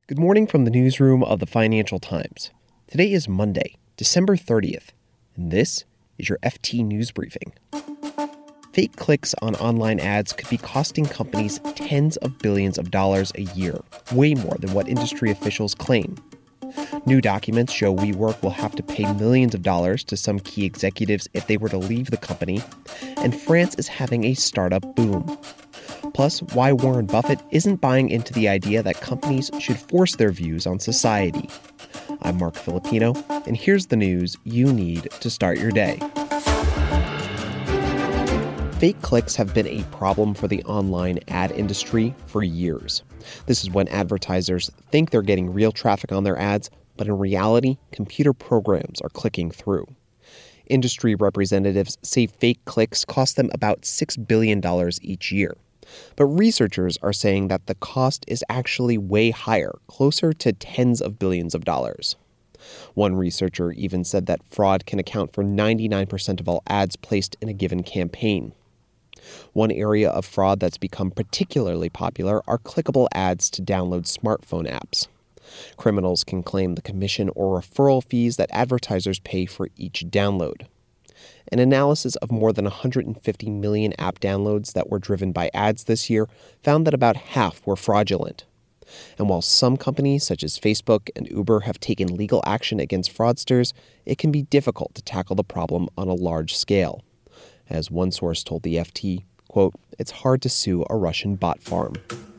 Good morning from the newsroom of the Financial Times. Today is Monday, December 30th, and this is your FT News Briefing. Fake clicks on online ads could be costing companies tens of billions of dollars a year, way more than what industry officials claim. New documents show WeWork will have to pay millions of dollars to some key executives if they were to leave the company, and France is having a startup boom. Plus, why Warren Buffett isn't buying into the idea that companies should force their views on society. I'm Mark Filipino, and here's the news you need to start your day. Fake clicks have been a problem for the online ad industry for years. This is when advertisers think they're getting real traffic on their ads, but in reality, computer programs are clicking through. Industry representatives say fake clicks cost them about $6 billion each year. But researchers are saying that the cost is actually way higher, closer to tens of billions of dollars. One researcher even said that fraud can account for 99% of all ads placed in a given campaign. One area of fraud that's become particularly popular are clickable ads to download smartphone apps. Criminals can claim the commission or referral fees that advertisers pay for each download. An analysis of more than 150 million app downloads that were driven by ads this year found that about half were fraudulent. And while some companies, such as Facebook and Uber, have taken legal action against fraudsters, it can be difficult to tackle the problem on a large scale. As one source told the FT, quote, "It's hard to sue a Russian bot farm."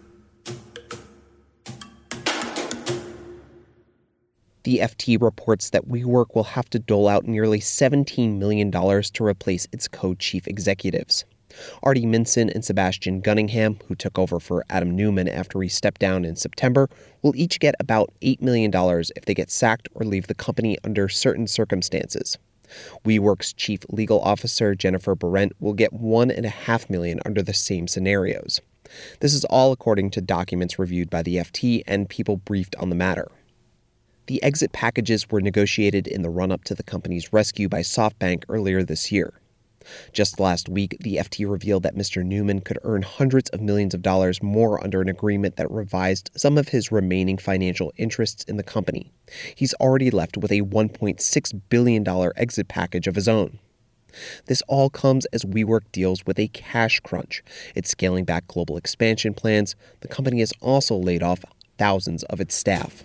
The FT reports that WeWork will have to dole out nearly $17 million to replace its co-chief executives. Artie Minson and Sebastian Gunningham, who took over for Adam Neumann after he stepped down in September, will each get about $8 million if they get sacked or leave the company under certain circumstances. WeWork's chief legal officer, Jennifer Berendt, will get $1.5 million under the same scenarios. This is all according to documents reviewed by the FT and people briefed on the matter. The exit packages were negotiated in the run-up to the company's rescue by SoftBank earlier this year. Just last week, the FT revealed that Mr. Neumann could earn hundreds of millions of dollars more under an agreement that revised some of his remaining financial interests in the company. He's already left with a $1.6 billion exit package of his own. This all comes as WeWork deals with a cash crunch. It's scaling back global expansion plans. The company has also laid off thousands of its staff.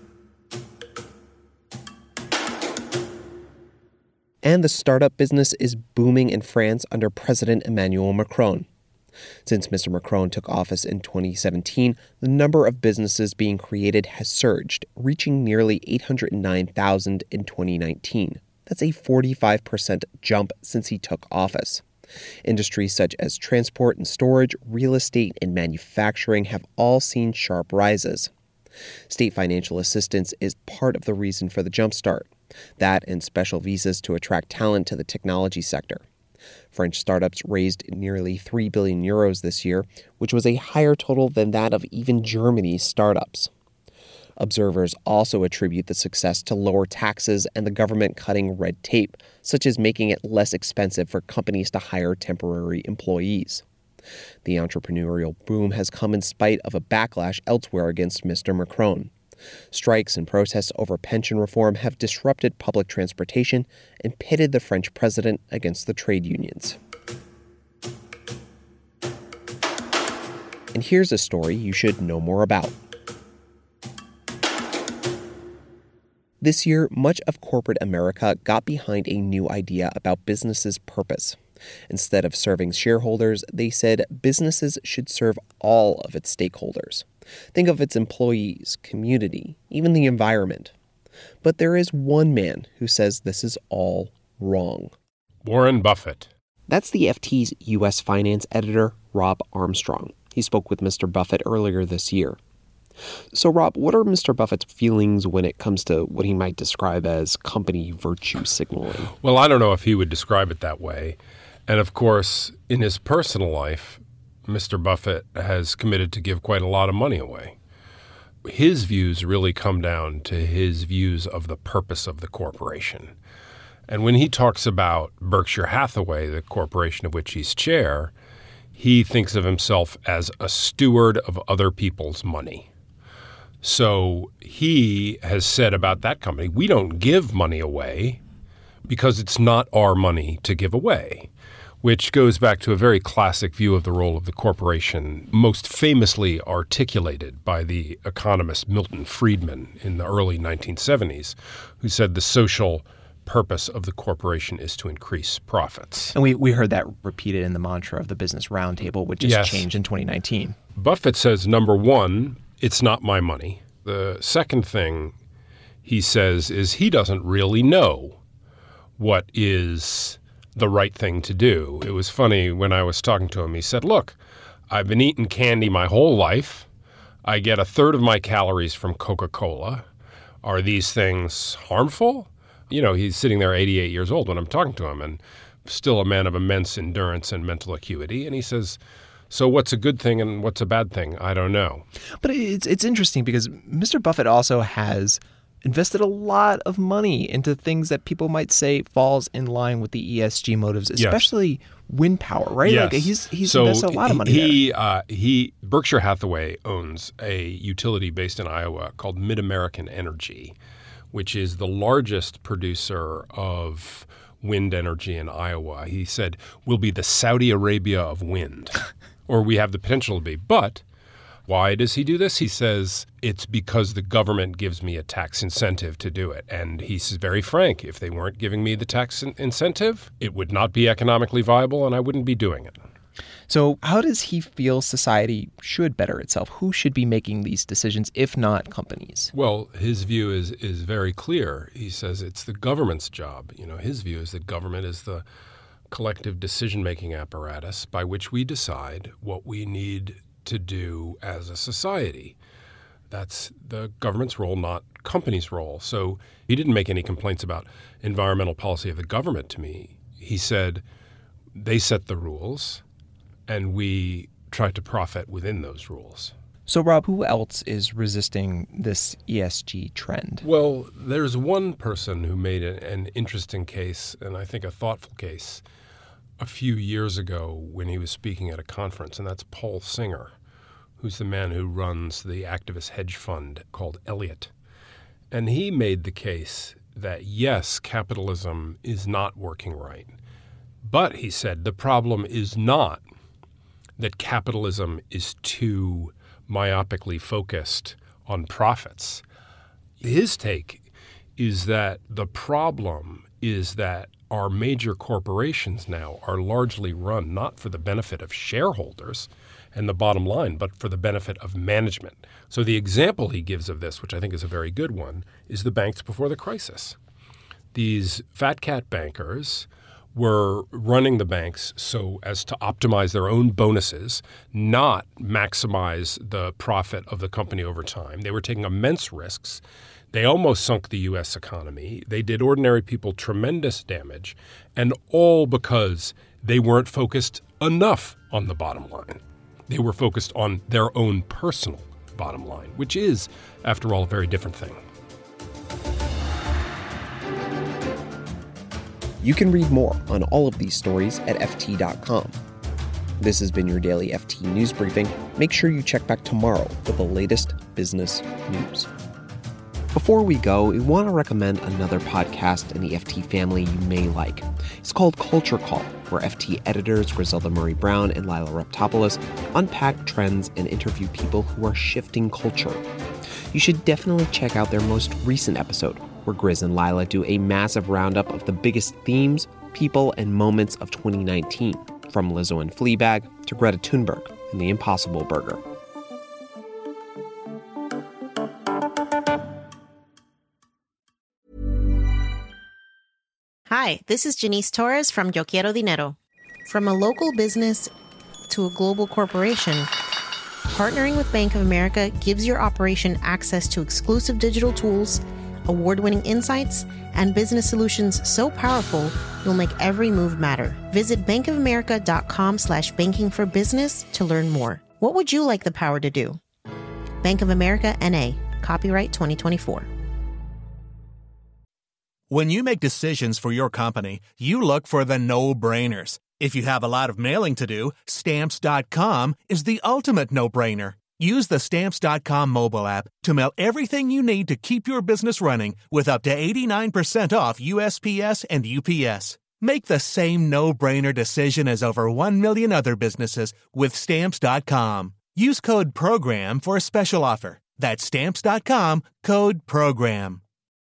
And the startup business is booming in France under President Emmanuel Macron. Since Mr. Macron took office in 2017, the number of businesses being created has surged, reaching nearly 809,000 in 2019. That's a 45% jump since he took office. Industries such as transport and storage, real estate, and manufacturing have all seen sharp rises. State financial assistance is part of the reason for the jumpstart. That and special visas to attract talent to the technology sector. French startups raised nearly 3 billion euros this year, which was a higher total than that of even Germany's startups. Observers also attribute the success to lower taxes and the government cutting red tape, such as making it less expensive for companies to hire temporary employees. The entrepreneurial boom has come in spite of a backlash elsewhere against Mr. Macron. Strikes and protests over pension reform have disrupted public transportation and pitted the French president against the trade unions. And here's a story you should know more about. This year, much of corporate America got behind a new idea about businesses' purpose. Instead of serving shareholders, they said businesses should serve all of its stakeholders. Think of its employees, community, even the environment. But there is one man who says this is all wrong. Warren Buffett. That's the FT's U.S. finance editor, Rob Armstrong. He spoke with Mr. Buffett earlier this year. So, Rob, what are Mr. Buffett's feelings when it comes to what he might describe as company virtue signaling? Well, I don't know if he would describe it that way. And of course, in his personal life, Mr. Buffett has committed to give quite a lot of money away. His views really come down to his views of the purpose of the corporation. And when he talks about Berkshire Hathaway, the corporation of which he's chair, he thinks of himself as a steward of other people's money. So he has said about that company, we don't give money away because it's not our money to give away, which goes back to a very classic view of the role of the corporation, most famously articulated by the economist Milton Friedman in the early 1970s, who said the social purpose of the corporation is to increase profits. And we heard that repeated in the mantra of the Business Roundtable, which just changed in 2019. Buffett says, number one, it's not my money. The second thing he says is he doesn't really know what is the right thing to do. It was funny when I was talking to him. He said, look, I've been eating candy my whole life. I get a third of my calories from Coca-Cola. Are these things harmful? You know, he's sitting there 88 years old when I'm talking to him and still a man of immense endurance and mental acuity. And he says, so what's a good thing and what's a bad thing? I don't know. But it's interesting because Mr. Buffett also has invested a lot of money into things that people might say falls in line with the ESG motives, especially wind power, right? Yes. Like he's invested a lot of money there. Berkshire Hathaway owns a utility based in Iowa called Mid-American Energy, which is the largest producer of wind energy in Iowa. He said, we'll be the Saudi Arabia of wind, or we have the potential to be. But why does he do this? He says, it's because the government gives me a tax incentive to do it. And he's very frank. If they weren't giving me the tax incentive, it would not be economically viable and I wouldn't be doing it. So how does he feel society should better itself? Who should be making these decisions, if not companies? Well, his view is very clear. He says it's the government's job. You know, his view is that government is the collective decision-making apparatus by which we decide what we need to do as a society. That's the government's role, not companies' role. So he didn't make any complaints about environmental policy of the government to me. He said they set the rules and we try to profit within those rules. So, Rob, who else is resisting this ESG trend? Well, there's one person who made an interesting case, and I think a thoughtful case, a few years ago when he was speaking at a conference, and that's Paul Singer, who's the man who runs the activist hedge fund called Elliott. And he made the case that, yes, capitalism is not working right. But, he said, the problem is not that capitalism is too myopically focused on profits. His take is that the problem is that our major corporations now are largely run not for the benefit of shareholders and the bottom line, but for the benefit of management. So the example he gives of this, which I think is a very good one, is the banks before the crisis. These fat cat bankers were running the banks so as to optimize their own bonuses, not maximize the profit of the company over time. They were taking immense risks. They almost sunk the U.S. economy. They did ordinary people tremendous damage, and all because they weren't focused enough on the bottom line. They were focused on their own personal bottom line, which is, after all, a very different thing. You can read more on all of these stories at FT.com. This has been your daily FT News Briefing. Make sure you check back tomorrow for the latest business news. Before we go, we want to recommend another podcast in the FT family you may like. It's called Culture Call, where FT editors Griselda Murray Brown and Lila Reptopoulos unpack trends and interview people who are shifting culture. You should definitely check out their most recent episode, where Grizz and Lila do a massive roundup of the biggest themes, people, and moments of 2019, from Lizzo and Fleabag to Greta Thunberg and the Impossible Burger. Hi, this is Janice Torres from Yo Quiero Dinero. From a local business to a global corporation, partnering with Bank of America gives your operation access to exclusive digital tools, award-winning insights, and business solutions so powerful, you'll make every move matter. Visit bankofamerica.com/banking for business to learn more. What would you like the power to do? Bank of America, N.A. Copyright 2024. When you make decisions for your company, you look for the no-brainers. If you have a lot of mailing to do, Stamps.com is the ultimate no-brainer. Use the Stamps.com mobile app to mail everything you need to keep your business running with up to 89% off USPS and UPS. Make the same no-brainer decision as over 1 million other businesses with Stamps.com. Use code PROGRAM for a special offer. That's Stamps.com, code PROGRAM.